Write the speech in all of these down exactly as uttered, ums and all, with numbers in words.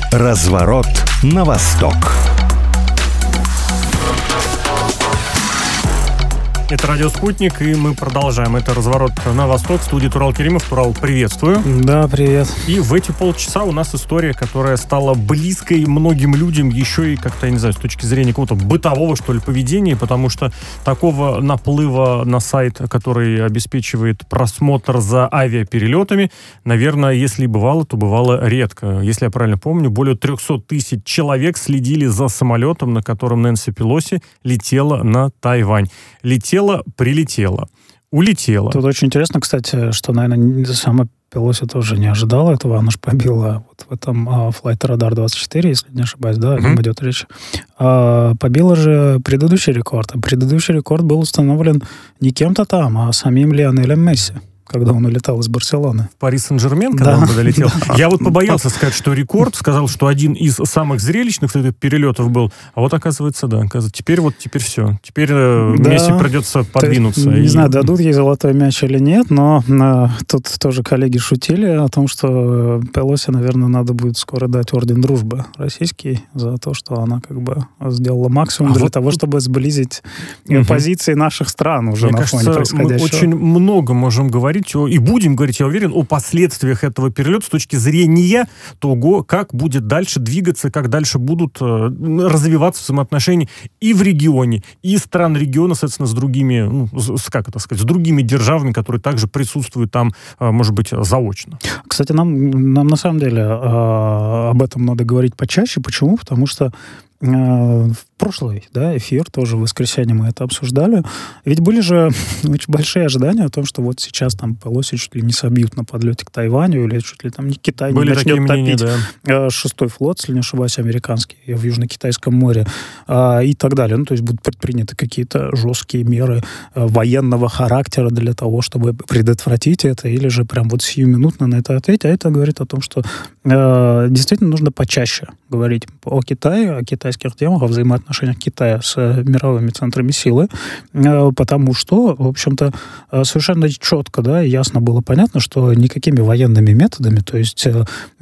Разворот на восток. Это «Радио Спутник», и мы продолжаем. Это «Разворот на восток». В студии Турал Керимов. Турал, приветствую. Да, привет. И в эти полчаса у нас история, которая стала близкой многим людям еще и как-то, я не знаю, с точки зрения какого-то бытового, что ли, поведения, потому что такого наплыва на сайт, который обеспечивает просмотр за авиаперелетами, наверное, если и бывало, то бывало редко. Если я правильно помню, более трехсот тысяч человек следили за самолетом, на котором Нэнси Пелоси летела на Тайвань. Летела прилетела, улетела. Тут очень интересно, кстати, что, наверное, сама Пелоси тоже не ожидала этого. Она же побила вот в этом а, Flight Radar двадцать четыре, если не ошибаюсь, да, о ком mm-hmm. идет речь. А, побила же предыдущий рекорд. А предыдущий рекорд был установлен не кем-то там, а самим Лионелем Месси, когда он улетал из Барселоны. В Пари Сен-Жермен, когда да. он долетел. Я вот побоялся сказать, что рекорд. Сказал, что один из самых зрелищных перелетов был. А вот оказывается, да. Оказывается, теперь вот теперь все. Теперь да. Месси придется подвинуться. Не и... знаю, дадут ей золотой мяч или нет, но а, тут тоже коллеги шутили о том, что Пелоси, наверное, надо будет скоро дать орден дружбы российский за то, что она как бы сделала максимум а для вот того, тут... чтобы сблизить угу. позиции наших стран уже Мне на фоне кажется, происходящего. Мы очень много можем говорить и будем говорить, я уверен, о последствиях этого перелета с точки зрения того, как будет дальше двигаться, как дальше будут э, развиваться взаимоотношения и в регионе, и стран региона, соответственно, с другими, ну, с, как это сказать, с другими державами, которые также присутствуют там, э, может быть, заочно. Кстати, нам, нам на самом деле э, об этом надо говорить почаще. Почему? Потому что в прошлый да, эфир, тоже в воскресенье мы это обсуждали. Ведь были же очень большие ожидания о том, что вот сейчас там Пелоси чуть ли не собьют на подлете к Тайваню, или чуть ли там не Китай были не начнет мнения, топить да. шестой флот, если не ошибаюсь, американский, в Южно-Китайском море а, и так далее. Ну, то есть будут предприняты какие-то жесткие меры а, военного характера для того, чтобы предотвратить это, или же прям вот сиюминутно на это ответить. А это говорит о том, что а, действительно нужно почаще говорить о Китае, о Китае темах, о взаимоотношениях Китая с мировыми центрами силы, потому что, в общем-то, совершенно четко, да, ясно было понятно, что никакими военными методами, то есть э,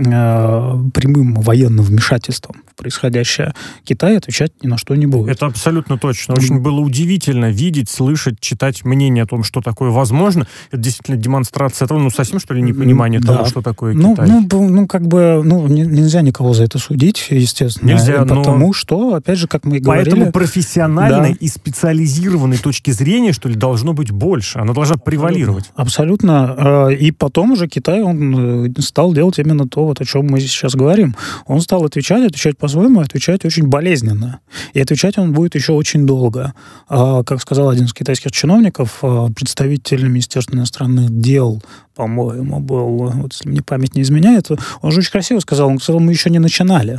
прямым военным вмешательством в происходящее Китай отвечать ни на что не будет. Это абсолютно точно. Очень было удивительно видеть, слышать, читать мнение о том, что такое возможно. Это действительно демонстрация этого, ну, совсем, что ли, непонимание да. того, что такое ну, Китай. Ну, ну, как бы, ну, нельзя никого за это судить, естественно. Нельзя, потому но... что, опять же, как мы и говорили... Поэтому профессиональной да. и специализированной точки зрения, что ли, должно быть больше. Она должна превалировать. Абсолютно. И потом уже Китай, он стал делать именно то, вот, о чем мы сейчас говорим. Он стал отвечать, отвечать по-своему, отвечать очень болезненно. И отвечать он будет еще очень долго. Как сказал один из китайских чиновников, представитель Министерства иностранных дел, по-моему, был, вот, если мне память не изменяет, он же очень красиво сказал, он сказал, мы еще не начинали.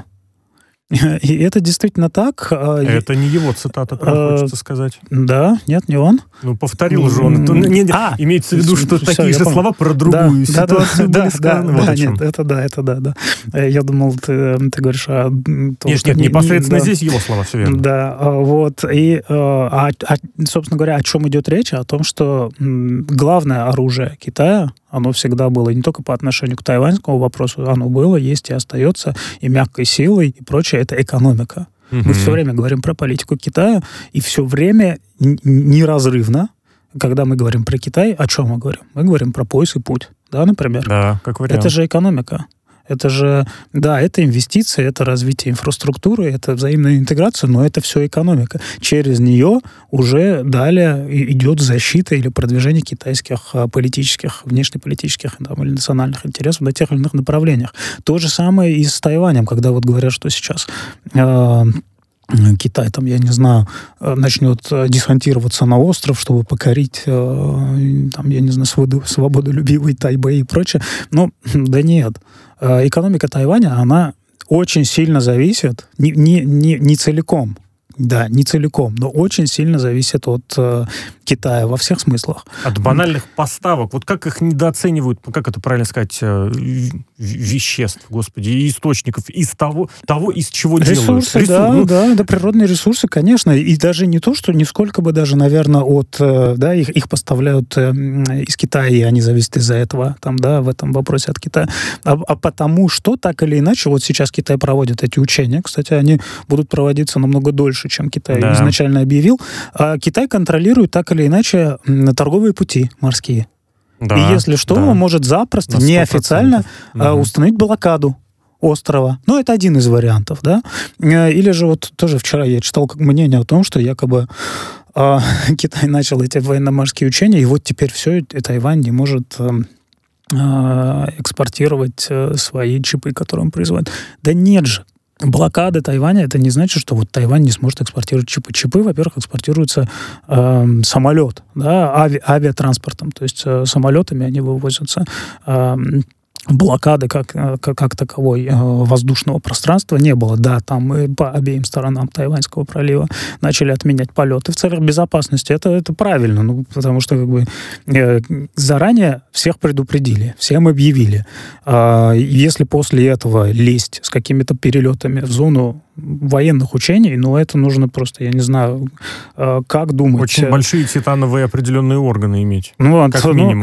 И это действительно так. Это не его цитата, правда, хочется сказать. Да, нет, не он. Ну, повторил же он. Это, не, а, имеется в виду, что все, такие же слова про другую да, ситуацию да, были да, сказаны. Да, вот да, нет, это да, это да, да. Я думал, ты, ты говоришь о том, нет, что... Нет, не, непосредственно не, здесь да, его слова, все верно. Да, вот. И, а, а, собственно говоря, о чем идет речь? О том, что главное оружие Китая, оно всегда было не только по отношению к тайваньскому вопросу, оно было, есть и остается, и мягкой силой, и прочее, это экономика. Mm-hmm. Мы все время говорим про политику Китая, и все время неразрывно, когда мы говорим про Китай, о чем мы говорим? Мы говорим про пояс и путь, да, например? Да, как вариант. Это же экономика. Это же, да, это инвестиции, это развитие инфраструктуры, это взаимная интеграция, но это все экономика. Через нее уже далее идет защита или продвижение китайских политических, внешнеполитических там, или национальных интересов на тех или иных направлениях. То же самое и с Тайванем, когда вот говорят, что сейчас... Э- Китай, там, я не знаю, начнет десантироваться на остров, чтобы покорить, там, я не знаю, свободолюбивый Тайбэй и прочее. Ну, да нет. Экономика Тайваня, она очень сильно зависит, не, не, не, не целиком, Да, не целиком, но очень сильно зависит от э, Китая во всех смыслах. От банальных поставок. Вот как их недооценивают, как это правильно сказать, э, веществ, господи, и источников, из того, того из чего ресурсы, делают. Ресурсы, да, ну, да, да, природные ресурсы, конечно. И даже не то, что нисколько бы даже, наверное, от, э, да, их, их поставляют э, из Китая, и они зависят из-за этого, там, да, в этом вопросе от Китая. А, а потому что, так или иначе, вот сейчас Китай проводит эти учения, кстати, они будут проводиться намного дольше, чем Китай да. изначально объявил. А Китай контролирует так или иначе торговые пути морские. Да, и если что, да. он может запросто, неофициально угу. установить блокаду острова. Ну, это один из вариантов, да. Или же вот тоже вчера я читал мнение о том, что якобы э, Китай начал эти военно-морские учения, и вот теперь все, и Тайвань не может э, экспортировать э, свои чипы, которые он производит. Да нет же. Блокада Тайваня, это не значит, что вот Тайвань не сможет экспортировать чипы. Чипы, во-первых, экспортируются э, самолет, да, ави, авиатранспортом, то есть э, самолетами они вывозятся. Э, блокады как, как, как таковой э, воздушного пространства не было. Да, там и по обеим сторонам Тайваньского пролива начали отменять полеты в целях безопасности. Это, это правильно, ну, потому что как бы, э, заранее всех предупредили, всем объявили. Э, если после этого лезть с какими-то перелетами в зону военных учений, ну, это нужно просто, я не знаю, э, как думать. Очень большие титановые определенные органы иметь. Ну, как ну, минимум.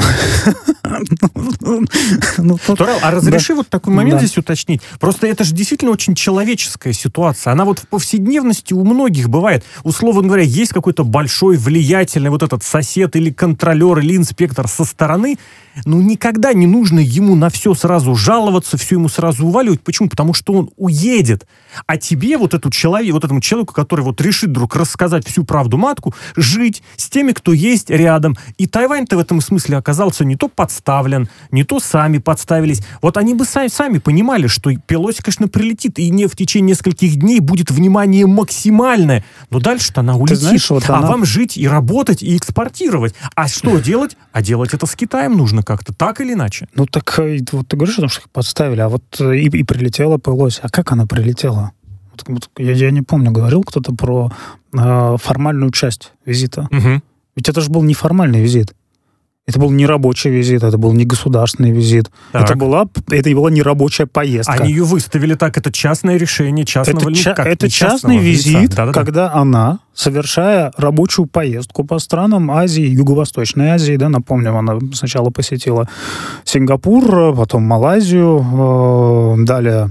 Турел, а разреши да. вот такой момент да. здесь уточнить. Просто это же действительно очень человеческая ситуация. Она вот в повседневности у многих бывает. Условно говоря, есть какой-то большой, влиятельный вот этот сосед или контролер, или инспектор со стороны, ну, никогда не нужно ему на все сразу жаловаться, все ему сразу уваливать. Почему? Потому что он уедет. А тебе, вот, эту человек, вот этому человеку, который вот решит вдруг рассказать всю правду матку, жить с теми, кто есть рядом. И Тайвань-то в этом смысле оказался не то подставлен, не то сами подставились. Вот они бы сами, сами понимали, что Пелоси, конечно, прилетит, и не в течение нескольких дней будет внимание максимальное. Но дальше-то она улетит. Знаешь, вот а она... вам жить и работать, и экспортировать. А что делать? А делать это с Китаем нужно как-то, так или иначе. Ну так вот ты говоришь, что их подставили, а вот и, и прилетела Пелоси. А как она прилетела? Вот, вот, я, я не помню, говорил кто-то про э, формальную часть визита. Угу. Ведь это же был неформальный визит. Это был не рабочий визит, это был не государственный визит. Это была, это была не рабочая поездка. Они ее выставили так, это частное решение частного лица. Это, ча- это частный визит, да, да, когда да. она, совершая рабочую поездку по странам Азии, Юго-Восточной Азии, да, напомним, она сначала посетила Сингапур, потом Малайзию, э, далее...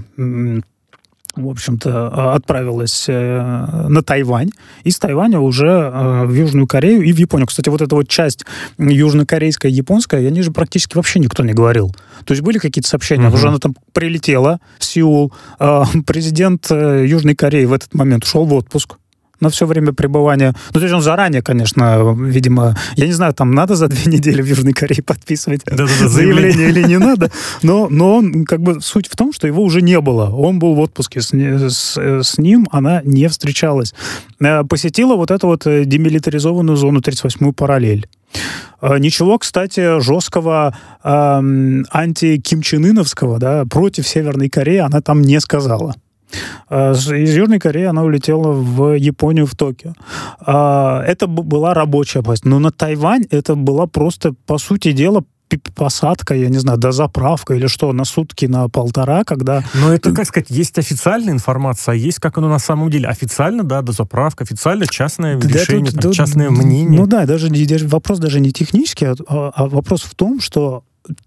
в общем-то, отправилась на Тайвань, и с Тайваня уже в Южную Корею и в Японию. Кстати, вот эта вот часть южнокорейская и японская, о ней же практически вообще никто не говорил. То есть были какие-то сообщения, uh-huh. уже она там прилетела в Сеул, президент Южной Кореи в этот момент ушел в отпуск на все время пребывания. Ну, то есть он заранее, конечно, видимо, я не знаю, там надо за две недели в Южной Корее подписывать Да-да-да, заявление или не надо, но, но он, как бы, суть в том, что его уже не было. Он был в отпуске, с, с, с ним она не встречалась. Посетила вот эту вот демилитаризованную зону тридцать восьмую параллель. Ничего, кстати, жесткого э, анти-кимченыновского, да, против Северной Кореи она там не сказала. Из Южной Кореи она улетела в Японию, в Токио. Это была рабочая поездка. Но на Тайвань это была просто, по сути дела, посадка, я не знаю, дозаправка или что, на сутки, на полтора, когда... Но это, как сказать, есть официальная информация, а есть, как оно на самом деле. Официально, да, дозаправка, официально частное да, решение, тут, там, да, частное мнение. Ну да, даже, даже вопрос даже не технический, а, а вопрос в том, что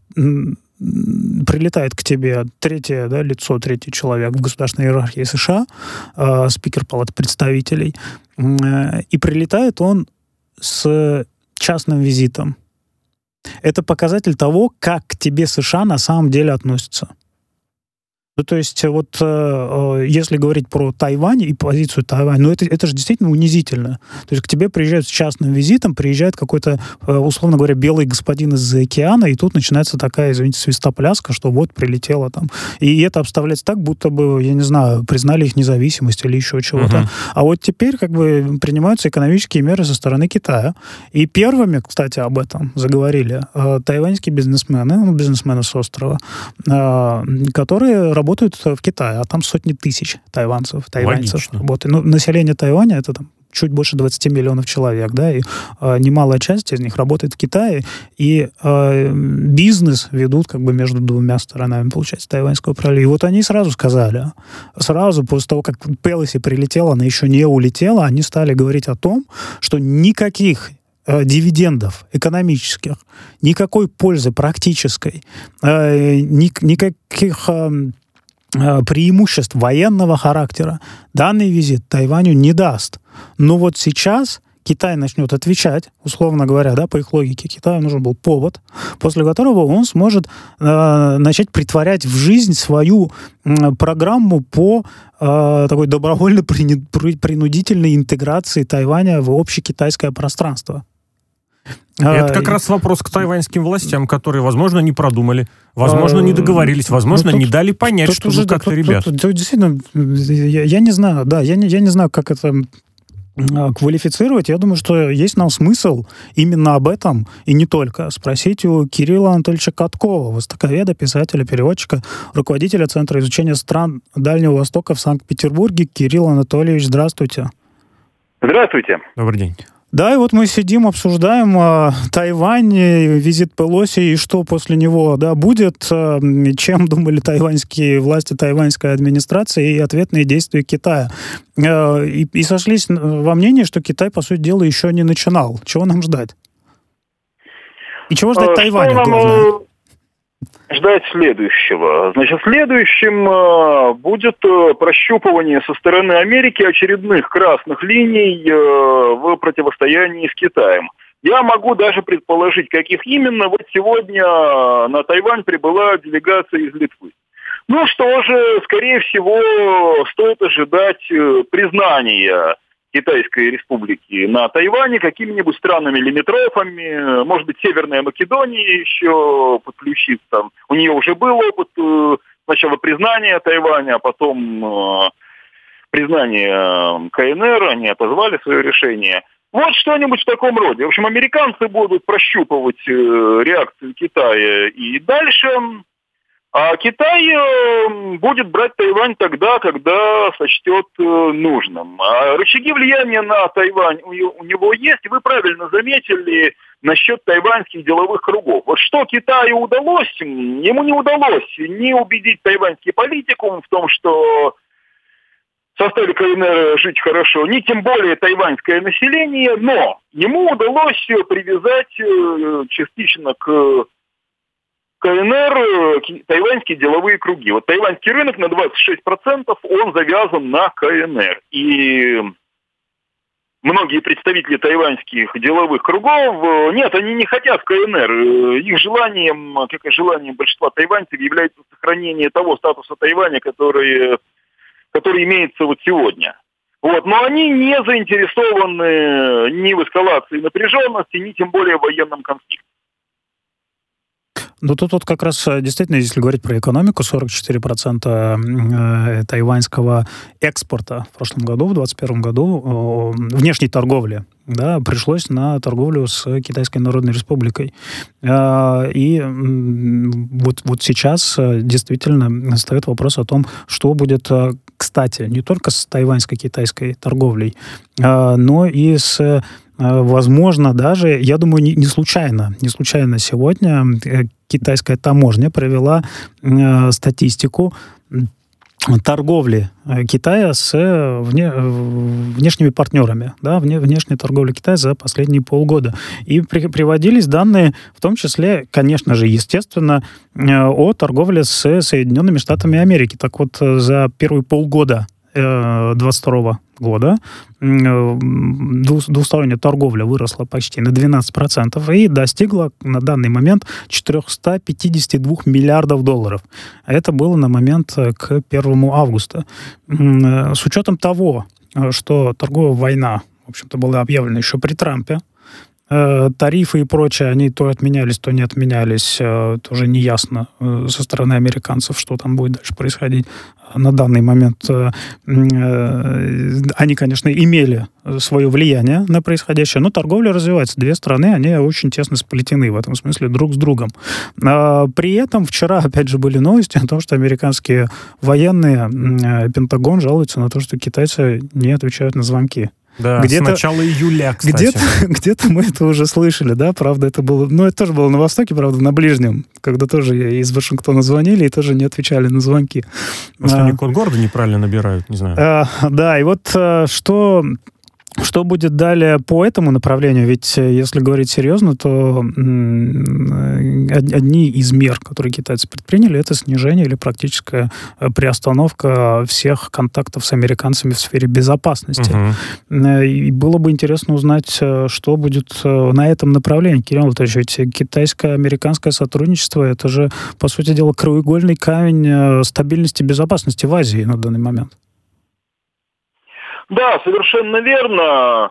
прилетает к тебе третье, да, лицо, третий человек в государственной иерархии США, э, спикер Палаты представителей, э, и прилетает он с частным визитом. Это показатель того, как к тебе США на самом деле относятся. Ну, то есть, вот э, если говорить про Тайвань и позицию Тайваня, ну, это, это же действительно унизительно. То есть, к тебе приезжают с частным визитом, приезжает какой-то, э, условно говоря, белый господин из-за океана, и тут начинается такая, извините, свистопляска, что вот прилетела там. И это обставляется так, будто бы, я не знаю, признали их независимость или еще чего-то. Uh-huh. А вот теперь, как бы, принимаются экономические меры со стороны Китая. И первыми, кстати, об этом заговорили э, тайваньские бизнесмены, ну, бизнесмены с острова, э, которые работают работают в Китае, а там сотни тысяч тайванцев, тайваньцев Логично. работают. Ну, население Тайваня — это там чуть больше двадцать миллионов человек, да, и э, немалая часть из них работает в Китае, и э, бизнес ведут как бы между двумя сторонами, получается, Тайваньского пролива. И вот они сразу сказали, сразу после того, как Пелоси прилетела, она еще не улетела, они стали говорить о том, что никаких э, дивидендов экономических, никакой пользы практической, э, ни, никаких... Э, преимуществ военного характера данный визит Тайваню не даст. Но вот сейчас Китай начнет отвечать, условно говоря, да, по их логике, Китаю нужен был повод, после которого он сможет э, начать притворять в жизнь свою э, программу по э, такой добровольно-принудительной интеграции Тайваня в общекитайское пространство. Это как раз вопрос к тайваньским властям, которые, возможно, не продумали, возможно, не договорились, возможно, ну, тут, не дали понять, что ну как-то, ребят. Тут, тут, действительно, я, я не знаю, да, я не, я не знаю, как это квалифицировать. Я думаю, что есть нам смысл именно об этом, и не только, спросить у Кирилла Анатольевича Каткова, востоковеда, писателя, переводчика, руководителя Центра изучения стран Дальнего Востока в Санкт-Петербурге. Кирилл Анатольевич, здравствуйте. Здравствуйте. Добрый день. Да, и вот мы сидим, обсуждаем э, Тайвань, визит Пелоси, и что после него, да, будет, э, чем думали тайваньские власти, тайваньская администрация и ответные действия Китая. Э, и, и сошлись во мнении, что Китай, по сути дела, еще не начинал. Чего нам ждать? И чего ждать а, Тайваню, главное? Ждать следующего. Значит, следующим э, будет э, прощупывание со стороны Америки очередных красных линий э, в противостоянии с Китаем. Я могу даже предположить, каких именно. Вот сегодня на Тайвань прибыла делегация из Литвы. Ну что же, скорее всего, стоит ожидать э, признания Китайской республики на Тайване какими-нибудь странами-лимитрофами, может быть, Северная Македония еще подключится. У нее уже был опыт э, сначала признания Тайваня, а потом э, признания КНР, они отозвали свое решение. Вот что-нибудь в таком роде. В общем, американцы будут прощупывать э, реакцию Китая и дальше. А Китай будет брать Тайвань тогда, когда сочтет нужным. А рычаги влияния на Тайвань у него есть. Вы правильно заметили насчет тайваньских деловых кругов. Вот что Китаю удалось, ему не удалось не убедить тайваньский политикум в том, что в составе КНР жить хорошо, ни тем более тайваньское население, но ему удалось привязать частично к КНР тайваньские деловые круги. Вот тайваньский рынок на двадцать шесть процентов он завязан на КНР. И многие представители тайваньских деловых кругов, нет, они не хотят КНР. Их желанием, как и желанием большинства тайваньцев, является сохранение того статуса Тайваня, который, который имеется вот сегодня. Вот. Но они не заинтересованы ни в эскалации напряженности, ни тем более в военном конфликте. Ну, тут вот как раз действительно, если говорить про экономику, сорок четыре процента тайваньского экспорта в прошлом году, в двадцать первом году, внешней торговли, да, пришлось на торговлю с Китайской Народной Республикой. И вот, вот сейчас действительно встает вопрос о том, что будет, кстати, не только с тайваньско-китайской торговлей, но и с... Возможно, даже, я думаю, не, не случайно, не случайно сегодня китайская таможня провела э, статистику торговли Китая с вне, внешними партнерами, да, вне, внешней торговли Китая за последние полгода. И при, приводились данные, в том числе, конечно же, естественно, о торговле с Соединенными Штатами Америки. Так вот, за первые полгода двадцать второго года двусторонняя торговля выросла почти на двенадцать процентов и достигла на данный момент четыреста пятьдесят два миллиардов долларов. Это было на момент к первому августа. С учетом того, что торговая война, в общем-то, была объявлена еще при Трампе, тарифы и прочее, они то отменялись, то не отменялись. Тоже неясно со стороны американцев, что там будет дальше происходить. На данный момент они, конечно, имели свое влияние на происходящее, но торговля развивается. Две страны, они очень тесно сплетены в этом смысле друг с другом. При этом вчера, опять же, были новости о том, что американские военные, Пентагон жалуются на то, что китайцы не отвечают на звонки. Да, где-то, с начала июля, кстати. Где-то, где-то мы это уже слышали, да, правда, это было... Ну, это тоже было на Востоке, правда, на Ближнем, когда тоже из Вашингтона звонили и тоже не отвечали на звонки. Может, а, они код города неправильно набирают, не знаю. А, да, и вот что... Что будет далее по этому направлению? Ведь, если говорить серьезно, то одни из мер, которые китайцы предприняли, это снижение или практическая приостановка всех контактов с американцами в сфере безопасности. Uh-huh. И было бы интересно узнать, что будет на этом направлении. Кирилл Анатольевич, ведь китайско-американское сотрудничество — это же, по сути дела, краеугольный камень стабильности и безопасности в Азии на данный момент. Да, совершенно верно.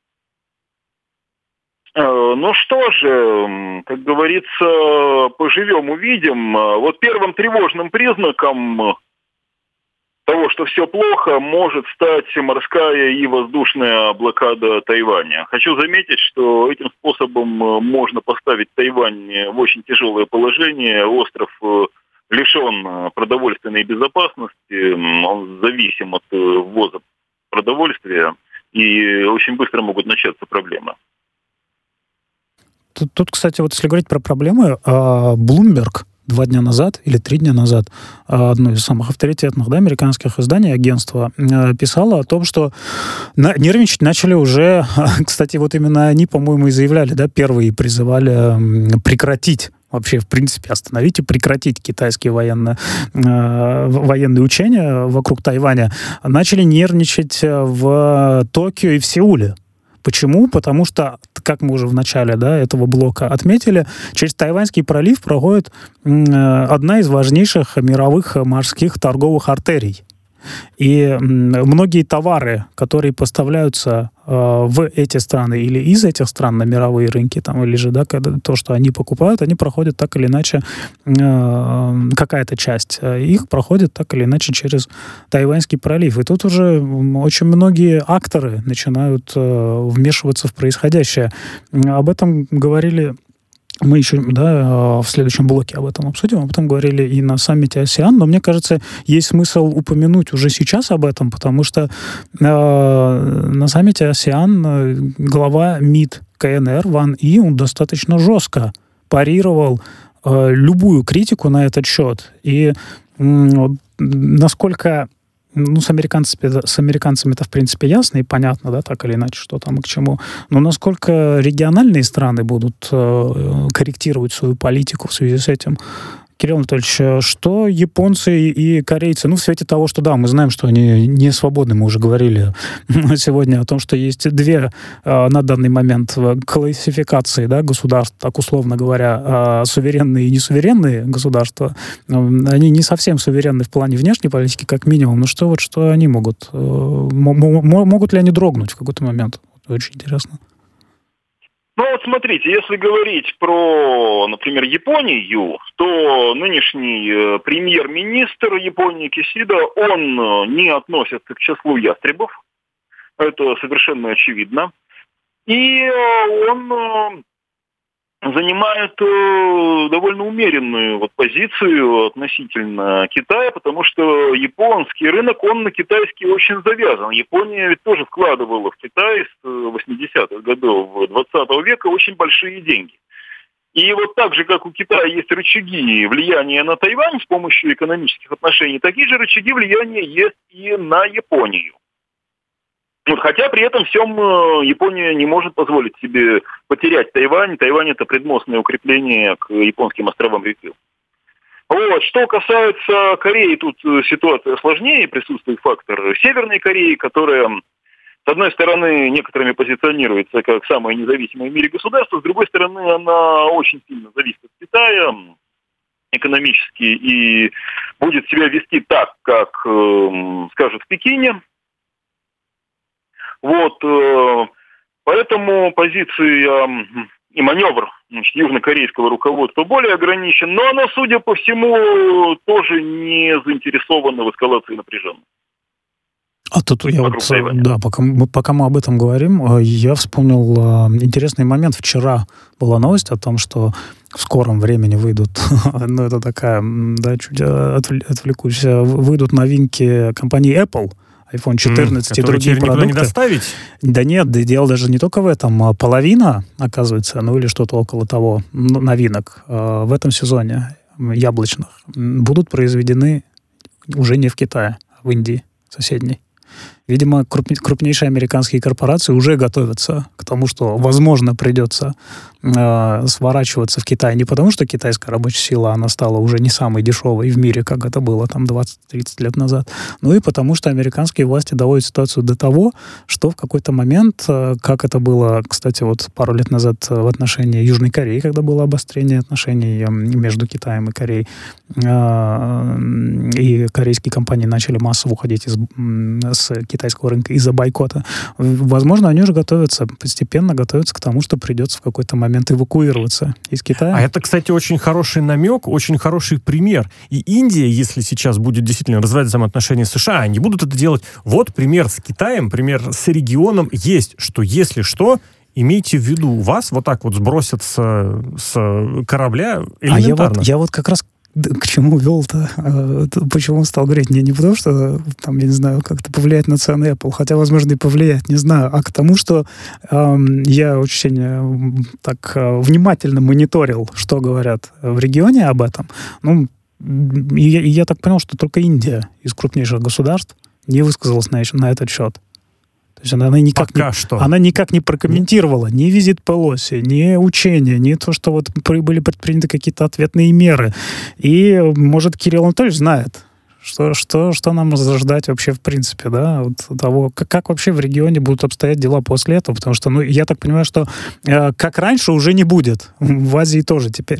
Ну что же, как говорится, поживем, увидим. Вот первым тревожным признаком того, что все плохо, может стать морская и воздушная блокада Тайваня. Хочу заметить, что этим способом можно поставить Тайвань в очень тяжелое положение. Остров лишен продовольственной безопасности, он зависим от ввоза продовольствия, и очень быстро могут начаться проблемы. Тут, тут, кстати, вот если говорить про проблемы, Bloomberg два дня назад или три дня назад, одно из самых авторитетных, да, американских изданий, агентства, писало о том, что на, нервничать начали уже, кстати, вот именно они, по-моему, и заявляли, да, первые призывали прекратить вообще, в принципе, остановить и прекратить китайские военные, э, военные учения вокруг Тайваня, начали нервничать в Токио и в Сеуле. Почему? Потому что, как мы уже в начале, да, этого блока отметили, через Тайваньский пролив проходит э, одна из важнейших мировых морских торговых артерий. И многие товары, которые поставляются э, в эти страны или из этих стран на мировые рынки, там, или же, да, когда, то, что они покупают, они проходят так или иначе, э, какая-то часть их проходит так или иначе через Тайваньский пролив. И тут уже очень многие акторы начинают э, вмешиваться в происходящее. Об этом говорили... Мы еще, да, в следующем блоке об этом обсудим. Об этом говорили и на саммите АСЕАН, но мне кажется, есть смысл упомянуть уже сейчас об этом, потому что э, на саммите АСЕАН глава МИД КНР Ван И, он достаточно жестко парировал э, любую критику на этот счет. И э, насколько... Ну, с американцами, с американцами это, в принципе, ясно и понятно, да, так или иначе, что там и к чему. Но насколько региональные страны будут э, корректировать свою политику в связи с этим? Кирилл Анатольевич, что японцы и корейцы, ну, в свете того, что, да, мы знаем, что они не свободны, мы уже говорили сегодня о том, что есть две э, на данный момент классификации, да, государств, так условно говоря, э, суверенные и несуверенные государства. Э, они не совсем суверенны в плане внешней политики, как минимум, но что вот, что они могут? Э, могут ли они дрогнуть в какой-то момент? Очень интересно. Ну вот смотрите, если говорить про, например, Японию, то нынешний э, премьер-министр Японии Кисида, он не относится к числу ястребов, это совершенно очевидно, и э, он э, занимает э, довольно умеренную вот позицию относительно Китая, потому что японский рынок, он на китайский очень завязан. Япония ведь тоже вкладывала в Китай с восьмидесятых годов двадцатого века очень большие деньги. И вот так же, как у Китая есть рычаги влияния на Тайвань с помощью экономических отношений, такие же рычаги влияния есть и на Японию. Хотя при этом всем Япония не может позволить себе потерять Тайвань. Тайвань — это предмостное укрепление к японским островам Рюкю. Вот. Что касается Кореи, тут ситуация сложнее. Присутствует фактор Северной Кореи, которая, с одной стороны, некоторыми позиционируется как самое независимое в мире государство, с другой стороны, она очень сильно зависит от Китая экономически и будет себя вести так, как э, скажут в Пекине. Вот, Поэтому позиции и маневр, значит, южнокорейского руководства более ограничен, но оно, судя по всему, тоже не заинтересовано в эскалации напряжения. А тут я вот, да, пока мы, пока мы об этом говорим, я вспомнил интересный момент. Вчера была новость о том, что в скором времени выйдут, ну, это такая, да, чуть отвлекусь, выйдут новинки компании Apple, айфон четырнадцать mm, и другие продукты. Не доставить? Да нет, да, дело даже не только в этом. Половина, оказывается, ну или что-то около того, новинок в этом сезоне яблочных будут произведены уже не в Китае, а в Индии соседней. Видимо, крупнейшие американские корпорации уже готовятся к тому, что, возможно, придется э, сворачиваться в Китай. Не потому, что китайская рабочая сила, она стала уже не самой дешевой в мире, как это было там двадцать-тридцать лет назад, но и потому, что американские власти доводят ситуацию до того, что в какой-то момент, э, как это было, кстати, вот пару лет назад в отношении Южной Кореи, когда было обострение отношений между Китаем и Кореей, э, и корейские компании начали массово уходить из, с китайского рынка из-за бойкота. Возможно, они уже готовятся, постепенно готовятся к тому, что придется в какой-то момент эвакуироваться из Китая. А это, кстати, очень хороший намек, очень хороший пример. И Индия, если сейчас будет действительно развивать взаимоотношения с США, они будут это делать. Вот пример с Китаем, пример с регионом есть, что если что, имейте в виду, вас вот так вот сбросят с, с корабля элементарно. А я вот, я вот как раз к чему вел-то? Почему стал говорить? Не, не потому, что, там, я не знаю, как-то повлиять на цены Apple, хотя, возможно, и повлиять, не знаю, а к тому, что э, я очень э, так э, внимательно мониторил, что говорят в регионе об этом. Ну, и, и я так понял, что только Индия из крупнейших государств не высказалась на, на этот счет. То есть она, она, никак Пока не, что. она никак не прокомментировала ни визит Пелоси, ни учения, ни то, что вот были предприняты какие-то ответные меры. И, может, Кирилл Анатольевич знает, что, что, что нам ждать вообще в принципе, да, вот того, как, как вообще в регионе будут обстоять дела после этого, потому что, ну, я так понимаю, что э, как раньше уже не будет, в Азии тоже теперь.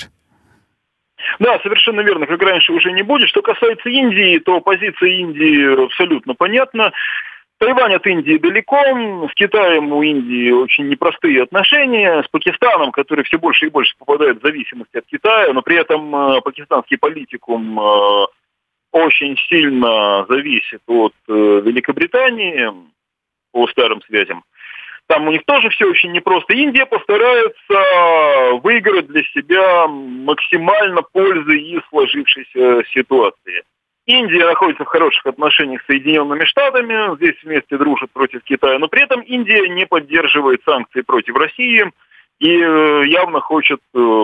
Да, совершенно верно, как раньше уже не будет. Что касается Индии, то позиция Индии абсолютно понятна. Тайвань от Индии далеко, с Китаем у Индии очень непростые отношения, с Пакистаном, который все больше и больше попадает в зависимость от Китая, но при этом э, пакистанский политикум э, очень сильно зависит от э, Великобритании по старым связям. Там у них тоже все очень непросто. Индия постарается выиграть для себя максимально пользы из сложившейся ситуации. Индия находится в хороших отношениях с Соединенными Штатами, здесь вместе дружит против Китая, но при этом Индия не поддерживает санкции против России и явно хочет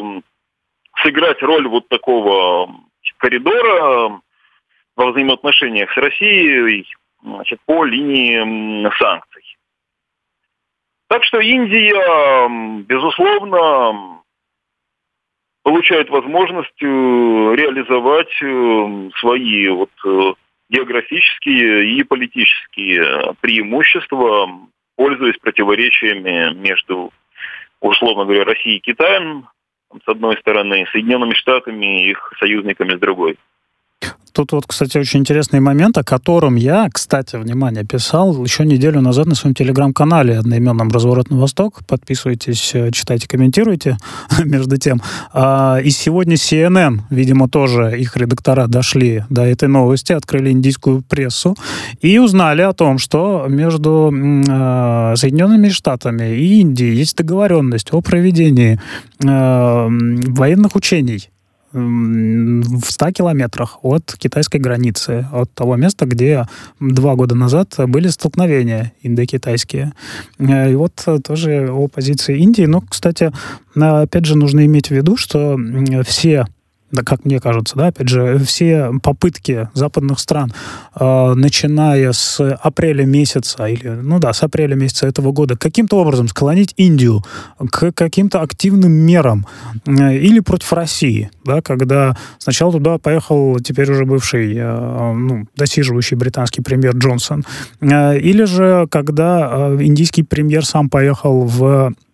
сыграть роль вот такого коридора во взаимоотношениях с Россией, значит, по линии санкций. Так что Индия, безусловно, получает возможность реализовать свои вот географические и политические преимущества, пользуясь противоречиями между, условно говоря, Россией и Китаем, с одной стороны, Соединенными Штатами и их союзниками с другой. Тут вот, кстати, очень интересный момент, о котором я, кстати, внимание, писал еще неделю назад на своем телеграм-канале одноименном «Разворот на восток». Подписывайтесь, читайте, комментируйте между тем. И сегодня си эн эн, видимо, тоже их редактора дошли до этой новости, открыли индийскую прессу и узнали о том, что между Соединенными Штатами и Индией есть договоренность о проведении военных учений в ста километрах от китайской границы, от того места, где два года назад были столкновения индокитайские. И вот тоже о позиции Индии. Но, кстати, опять же, нужно иметь в виду, что все, да, как мне кажется, да, опять же, все попытки западных стран, э, начиная с апреля месяца, или, ну да, с апреля месяца этого года, каким-то образом склонить Индию к каким-то активным мерам э, или против России, да, когда сначала туда поехал теперь уже бывший, э, ну, досиживающий британский премьер Джонсон, э, или же когда э, индийский премьер сам поехал в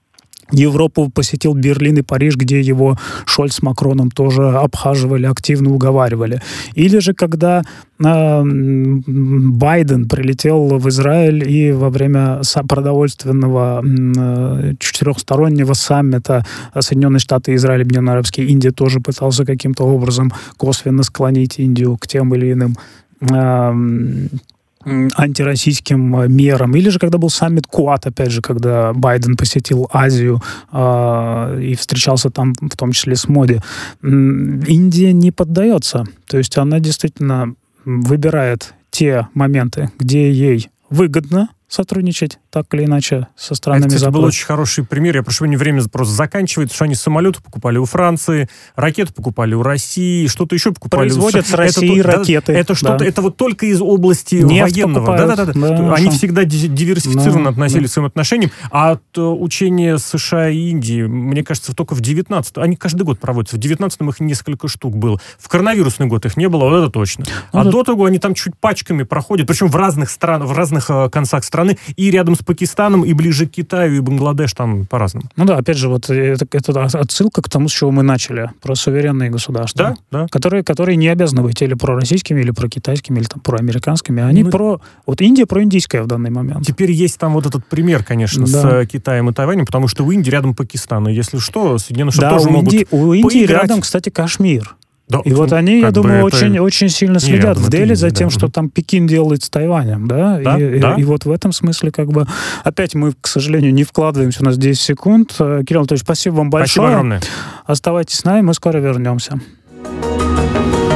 Европу посетил Берлин и Париж, где его Шольц с Макроном тоже обхаживали, активно уговаривали. Или же когда э, Байден прилетел в Израиль и во время продовольственного э, четырехстороннего саммита Соединенные Штаты, Израиль, Объединенные Арабские, Индия тоже пытался каким-то образом косвенно склонить Индию к тем или иным э, антироссийским мерам. Или же когда был саммит Куат, опять же, когда Байден посетил Азию э, и встречался там в том числе с Моди. Индия не поддается. То есть она действительно выбирает те моменты, где ей выгодно сотрудничать так или иначе со странами Это, кстати, Запада. был очень хороший пример. Я прошу прощения, время просто заканчивается, что они самолеты покупали у Франции, ракеты покупали у России, что-то еще покупали. Производят у... с России это, ракеты. Это, это что-то, да. это вот только из области Нефть военного. Да-да-да. Да, они что? всегда диверсифицированно да, относились да. к своим отношениям. А от учения США и Индии, мне кажется, только в девятнадцатом, они каждый год проводятся, в девятнадцатом их несколько штук было. В коронавирусный год их не было, вот это точно. Ну, а да. до того они там чуть пачками проходят, причем в разных странах, в разных э, концах страны, и рядом с Пакистаном, и ближе к Китаю, и Бангладеш, там по-разному. Ну да, опять же, вот это, это отсылка к тому, с чего мы начали, про суверенные государства, да, да. Которые, которые не обязаны быть или пророссийскими, или прокитайскими, или там проамериканскими, они ну, про... Вот Индия проиндийская в данный момент. Теперь есть там вот этот пример, конечно, да. с Китаем и Тайванем, потому что у Индии рядом Пакистан, и если что, Соединенные Штаты да, тоже у могут Индии, у Индии поиграть. Рядом, кстати, Кашмир. Да, и вот они, я думаю, это... очень, очень сильно следят Нет, в Дели за тем, да. что там Пекин делает с Тайванем, да? Да, и, да. И, и вот в этом смысле как бы... Опять мы, к сожалению, не вкладываемся, у нас десять секунд. Кирилл Анатольевич, спасибо вам большое. Спасибо огромное. Оставайтесь с нами, мы скоро вернемся.